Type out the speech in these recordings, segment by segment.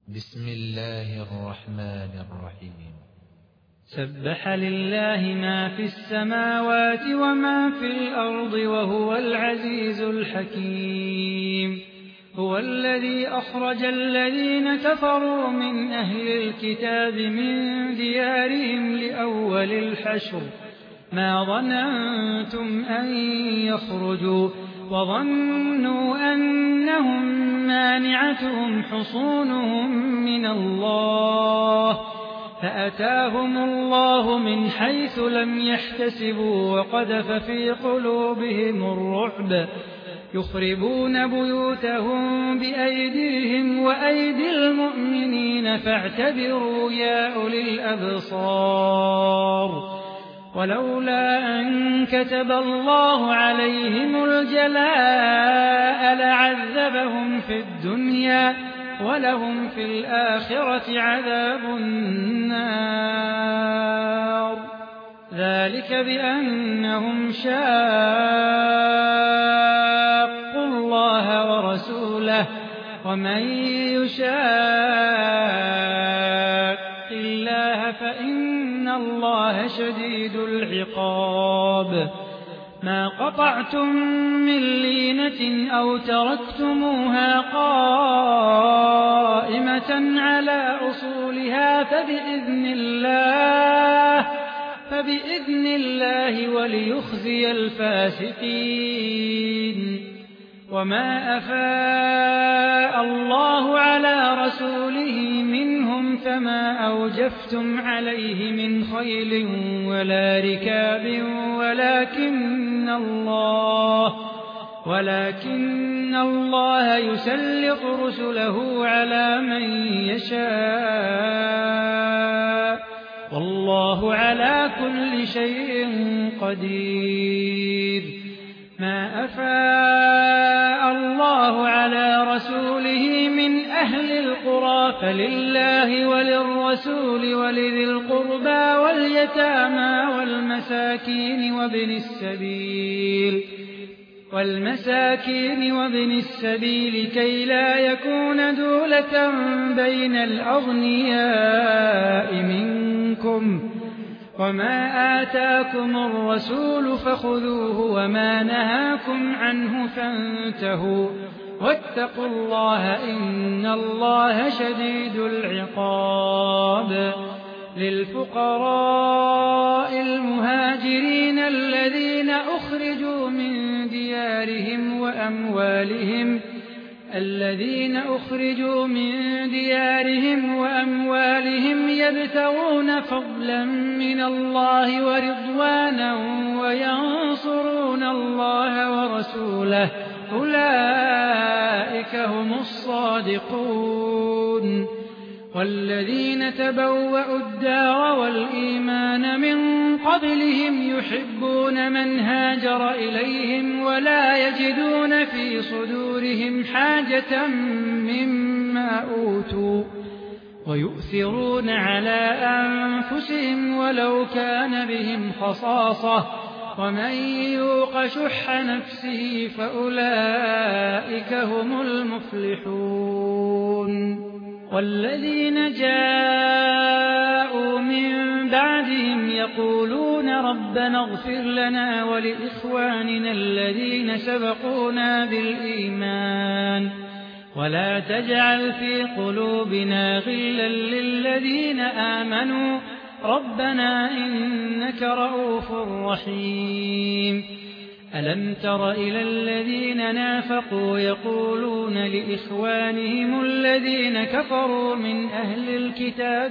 بسم الله الرحمن الرحيم. سبح لله ما في السماوات وما في الأرض وهو العزيز الحكيم. هو الذي أخرج الذين كفروا من أهل الكتاب من ديارهم لأول الحشر ما ظننتم أن يخرجوا وظنوا أنهم مانعتهم حصونهم من الله فأتاهم الله من حيث لم يحتسبوا وقذف في قلوبهم الرعب يخربون بيوتهم بأيديهم وأيدي المؤمنين فاعتبروا يا أولي الأبصار. ولولا أن كتب الله عليهم الجلاء لعذبهم في الدنيا ولهم في الآخرة عذاب النار. ذلك بأنهم شاقوا الله ورسوله ومن يشاق الله فإن الله شديد العقاب. ما قطعتم من لينة أو تركتموها قائمة على أصولها فبإذن الله وليخزي الفاسقين. وما أفاء الله على رسوله منهم فما أوجفتم عليه من خيل ولا ركاب ولكن الله يسلط رسله على من يشاء والله على كل شيء قدير. ما أفاء الله على رسوله من أهل القرى فلله وللرسول ولذي القربى واليتامى والمساكين وابن السبيل كي لا يكون دولة بين الأغنياء منكم. وما آتاكم الرسول فخذوه وما نهاكم عنه فانتهوا واتقوا الله إن الله شديد العقاب. للفقراء المهاجرين الذين أخرجوا من ديارهم وأموالهم يبتغون فضلا من الله ورضوانا وينصرون الله ورسوله أولئك هم الصادقون. والذين تبوأوا الدار والإيمان من قبلهم يحبون من هاجر إليهم ولا يجدون في صدورهم حاجة مما أوتوا ويؤثرون على أنفسهم ولو كان بهم خصاصة ومن يوق شح نفسه فأولئك هم المفلحون. والذين جاءوا من بعدهم يقولون ربنا اغفر لنا ولإخواننا الذين سبقونا بالإيمان ولا تجعل في قلوبنا غلا للذين آمنوا ربنا إنك رؤوف رحيم. ألم تر إلى الذين نافقوا يقولون لإخوانهم الذين كفروا من أهل الكتاب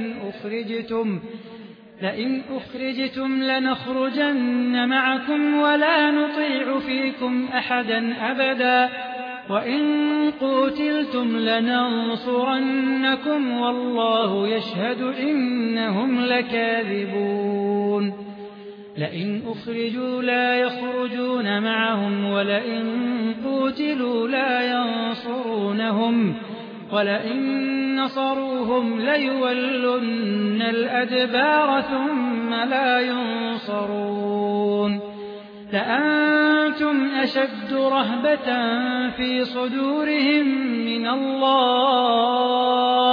لئن أخرجتم لنخرجن معكم ولا نطيع فيكم أحدا أبدا وإن قوتلتم لننصرنكم والله يشهد إنهم لكاذبون. لئن أخرجوا لا يخرجون معهم ولئن قوتلوا لا ينصرونهم ولئن نصروهم ليولن الأدبار ثم لا ينصرون. لأنتم أشد رهبة في صدورهم من الله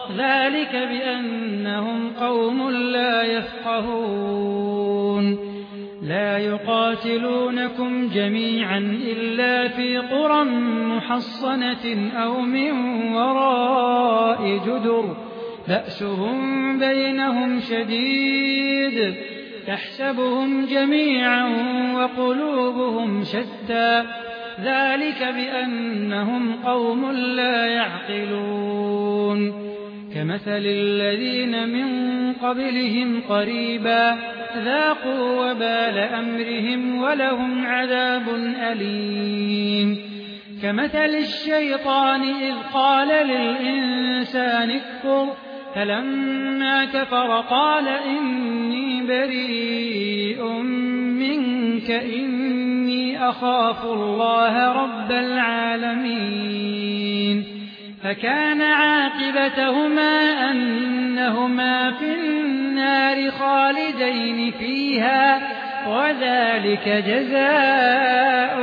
ذلك بأنهم قوم لا يفقهون لا يقاتلونكم جميعا إلا في قرى محصنة أو من وراء جدر بأسهم بينهم شديد تحسبهم جميعا وقلوبهم شتى ذلك بأنهم قوم لا يعقلون كمثل الذين من قبلهم قريبا ذاقوا وبال أمرهم ولهم عذاب أليم كمثل الشيطان إذ قال للإنسان اكفر فلما كفر قال إني بريء منك إني أخاف الله رب العالمين فكان عاقبتهما أنهما في النار خالدين فيها وذلك جزاء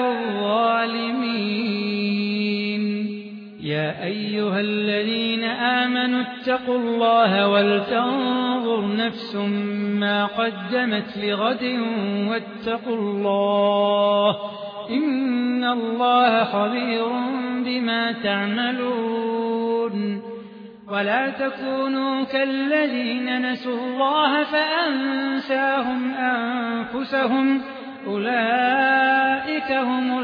الظالمين يا أيها الذين آمنوا اتقوا الله ولتنظر نفس ما قدمت لغد واتقوا الله إن الله خبير بما تعملون ولا تكونوا كالذين نسوا الله فأنساهم أنفسهم أولئك هم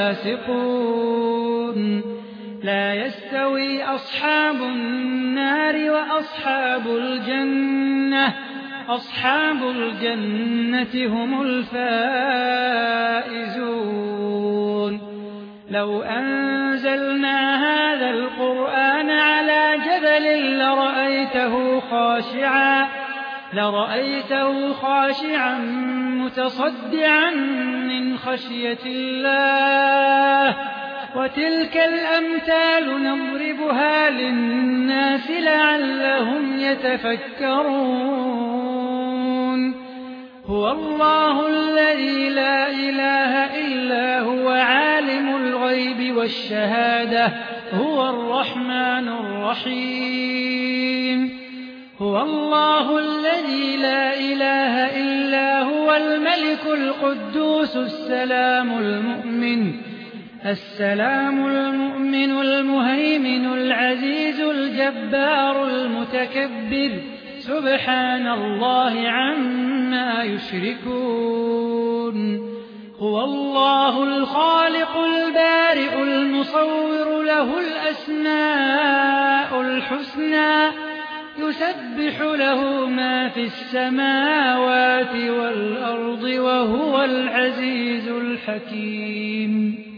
الفاسقون لا يستوي أصحاب النار وأصحاب الجنة هم الفائزون لو أنزلنا هذا القرآن على جبل لرأيته خاشعا متصدعا من خشية الله وتلك الأمثال نضربها للناس لعلهم يتفكرون هو الله الذي لا إله إلا هو عالم الغيب والشهادة هو الرحمن الرحيم هو الله الذي لا إله إلا هو الملك القدوس السلام المؤمن المهيمن العزيز الجبار المتكبر سبحان الله عما يشركون هو الله الخالق البارئ المصور له الأسماء الحسنى يسبح له ما في السماوات والأرض وهو العزيز الحكيم